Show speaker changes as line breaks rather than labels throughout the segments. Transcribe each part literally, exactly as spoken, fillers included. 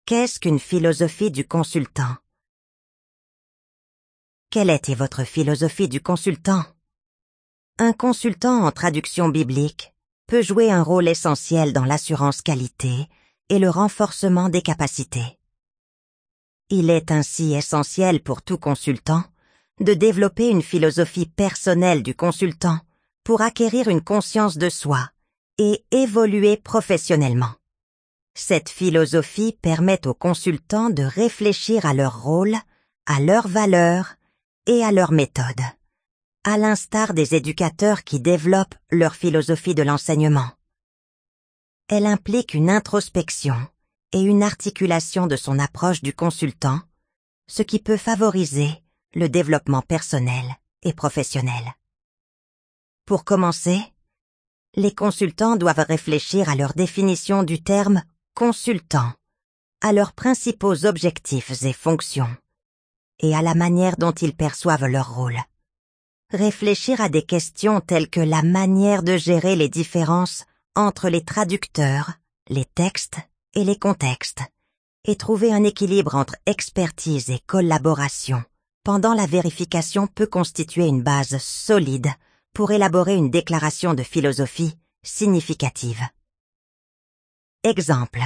Qu'est-ce qu'une philosophie du consultant? Quelle était votre philosophie du consultant? Un consultant en traduction biblique peut jouer un rôle essentiel dans l'assurance qualité et le renforcement des capacités. Il est ainsi essentiel pour tout consultant de développer une philosophie personnelle du consultant pour acquérir une conscience de soi et évoluer professionnellement. Cette philosophie permet aux consultants de réfléchir à leur rôle, à leurs valeurs et à leurs méthodes, à l'instar des éducateurs qui développent leur philosophie de l'enseignement. Elle implique une introspection et une articulation de son approche du consultant, ce qui peut favoriser le développement personnel et professionnel. Pour commencer, les consultants doivent réfléchir à leur définition du terme « consultant », à leurs principaux objectifs et fonctions, et à la manière dont ils perçoivent leur rôle. Réfléchir à des questions telles que la manière de gérer les différences entre les traducteurs, les textes et les contextes, et trouver un équilibre entre expertise et collaboration pendant la vérification peut constituer une base solide pour élaborer une déclaration de philosophie significative. Exemple.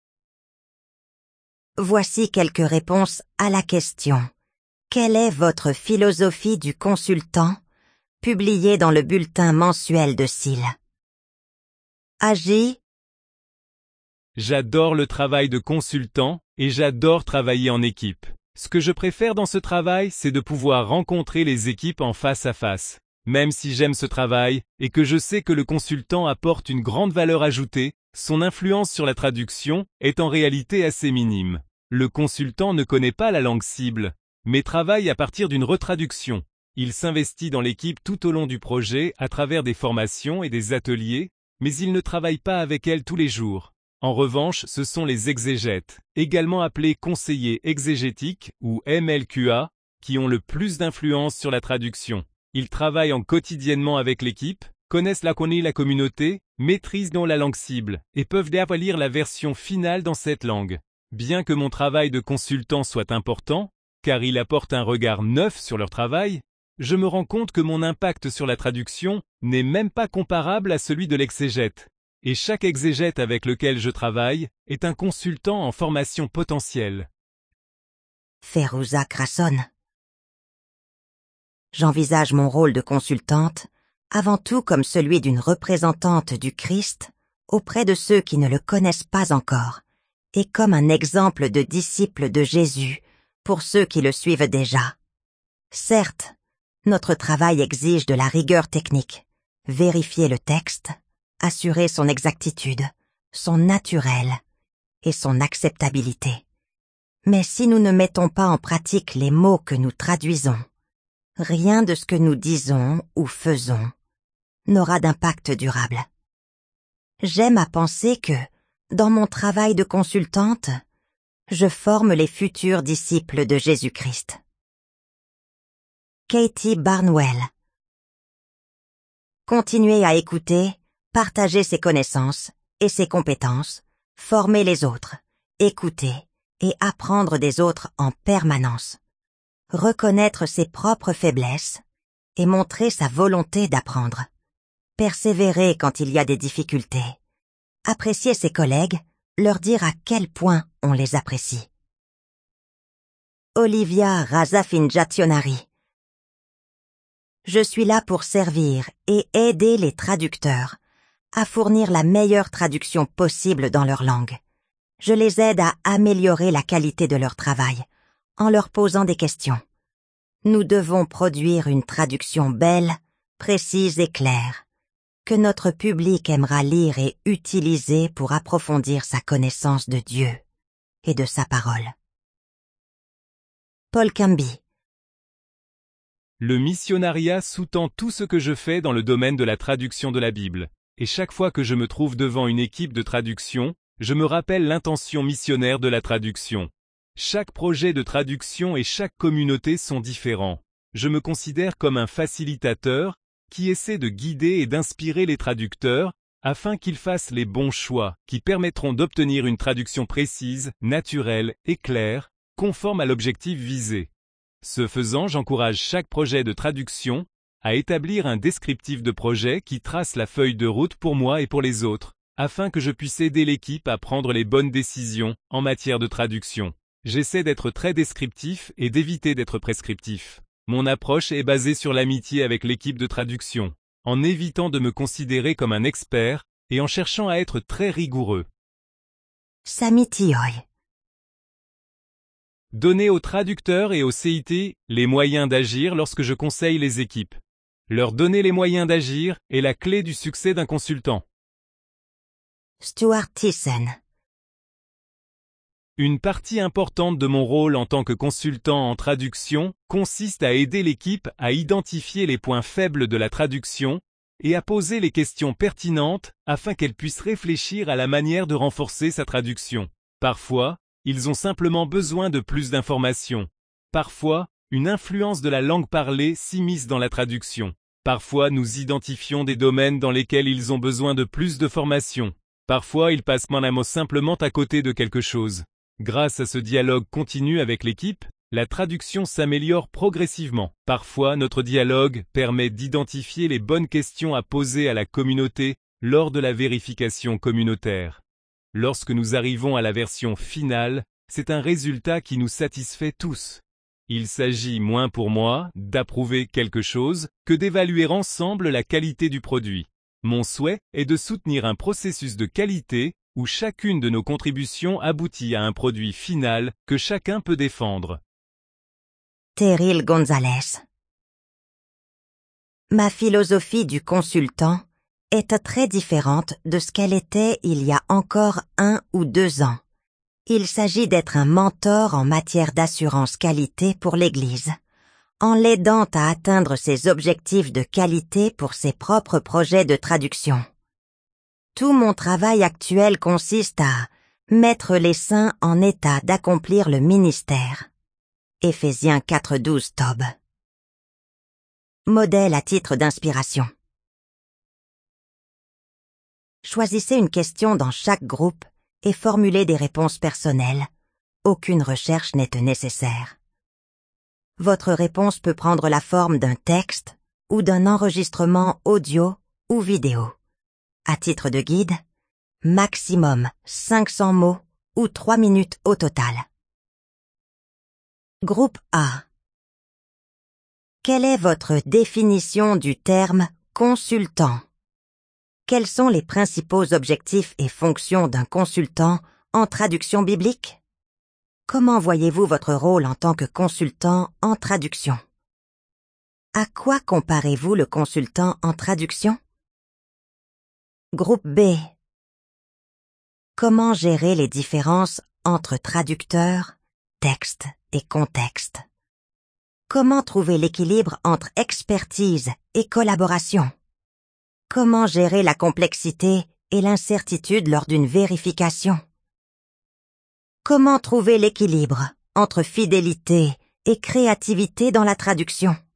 Voici quelques réponses à la question « Quelle est votre philosophie du consultant ?» publiée dans le bulletin mensuel de S I L. Agis.
J'adore le travail de consultant et j'adore travailler en équipe. Ce que je préfère dans ce travail, c'est de pouvoir rencontrer les équipes en face à face. Même si j'aime ce travail et que je sais que le consultant apporte une grande valeur ajoutée, son influence sur la traduction est en réalité assez minime. Le consultant ne connaît pas la langue cible, mais travaille à partir d'une retraduction. Il s'investit dans l'équipe tout au long du projet à travers des formations et des ateliers, mais il ne travaille pas avec elle tous les jours. En revanche, ce sont les exégètes, également appelés conseillers exégétiques ou M L Q A, qui ont le plus d'influence sur la traduction. Ils travaillent en quotidiennement avec l'équipe, connaissent la connaissent la communauté, maîtrisent donc la langue cible et peuvent déjà lire la version finale dans cette langue. Bien que mon travail de consultant soit important, car il apporte un regard neuf sur leur travail, je me rends compte que mon impact sur la traduction n'est même pas comparable à celui de l'exégète. Et chaque exégète avec lequel je travaille est un consultant en formation potentielle.
Férouza Krasson. J'envisage mon rôle de consultante avant tout comme celui d'une représentante du Christ auprès de ceux qui ne le connaissent pas encore et comme un exemple de disciple de Jésus pour ceux qui le suivent déjà. Certes, notre travail exige de la rigueur technique, vérifier le texte, assurer son exactitude, son naturel et son acceptabilité. Mais si nous ne mettons pas en pratique les mots que nous traduisons, rien de ce que nous disons ou faisons n'aura d'impact durable. J'aime à penser que, dans mon travail de consultante, je forme les futurs disciples de Jésus-Christ. Katie Barnwell. Continuer à écouter, partager ses connaissances et ses compétences, former les autres, écouter et apprendre des autres en permanence, reconnaître ses propres faiblesses et montrer sa volonté d'apprendre, persévérer quand il y a des difficultés, apprécier ses collègues, leur dire à quel point on les apprécie. Olivia Razafinjationari. Je suis là pour servir et aider les traducteurs à fournir la meilleure traduction possible dans leur langue. Je les aide à améliorer la qualité de leur travail en leur posant des questions. Nous devons produire une traduction belle, précise et claire, que notre public aimera lire et utiliser pour approfondir sa connaissance de Dieu et de sa parole. Paul Camby.
Le missionnariat sous-tend tout ce que je fais dans le domaine de la traduction de la Bible. Et chaque fois que je me trouve devant une équipe de traduction, je me rappelle l'intention missionnaire de la traduction. Chaque projet de traduction et chaque communauté sont différents. Je me considère comme un facilitateur qui essaie de guider et d'inspirer les traducteurs afin qu'ils fassent les bons choix qui permettront d'obtenir une traduction précise, naturelle et claire, conforme à l'objectif visé. Ce faisant, j'encourage chaque projet de traduction à établir un descriptif de projet qui trace la feuille de route pour moi et pour les autres, afin que je puisse aider l'équipe à prendre les bonnes décisions en matière de traduction. J'essaie d'être très descriptif et d'éviter d'être prescriptif. Mon approche est basée sur l'amitié avec l'équipe de traduction, en évitant de me considérer comme un expert et en cherchant à être très rigoureux.
Samitioi.
Donner aux traducteurs et aux C I T les moyens d'agir lorsque je conseille les équipes. Leur donner les moyens d'agir est la clé du succès d'un consultant.
Stuart Thyssen.
Une partie importante de mon rôle en tant que consultant en traduction consiste à aider l'équipe à identifier les points faibles de la traduction et à poser les questions pertinentes afin qu'elle puisse réfléchir à la manière de renforcer sa traduction. Parfois, ils ont simplement besoin de plus d'informations. Parfois, une influence de la langue parlée s'immisce dans la traduction. Parfois, nous identifions des domaines dans lesquels ils ont besoin de plus de formation. Parfois, ils passent manamo simplement à côté de quelque chose. Grâce à ce dialogue continu avec l'équipe, la traduction s'améliore progressivement. Parfois, notre dialogue permet d'identifier les bonnes questions à poser à la communauté lors de la vérification communautaire. Lorsque nous arrivons à la version finale, c'est un résultat qui nous satisfait tous. Il s'agit, moins pour moi, d'approuver quelque chose que d'évaluer ensemble la qualité du produit. Mon souhait est de soutenir un processus de qualité où chacune de nos contributions aboutit à un produit final que chacun peut défendre.
Terryl Gonzalez. Ma philosophie du consultant est très différente de ce qu'elle était il y a encore un ou deux ans. Il s'agit d'être un mentor en matière d'assurance qualité pour l'Église, en l'aidant à atteindre ses objectifs de qualité pour ses propres projets de traduction. Tout mon travail actuel consiste à mettre les saints en état d'accomplir le ministère. Éphésiens quatre douze Tob. Modèle à titre d'inspiration. Choisissez une question dans chaque groupe et formulez des réponses personnelles. Aucune recherche n'est nécessaire. Votre réponse peut prendre la forme d'un texte ou d'un enregistrement audio ou vidéo. À titre de guide, maximum cinq cents mots ou trois minutes au total. Groupe A. Quelle est votre définition du terme consultant? Quels sont les principaux objectifs et fonctions d'un consultant en traduction biblique? Comment voyez-vous votre rôle en tant que consultant en traduction? À quoi comparez-vous le consultant en traduction? Groupe B. Comment gérer les différences entre traducteur, texte et contexte? Comment trouver l'équilibre entre expertise et collaboration? Comment gérer la complexité et l'incertitude lors d'une vérification? Comment trouver l'équilibre entre fidélité et créativité dans la traduction?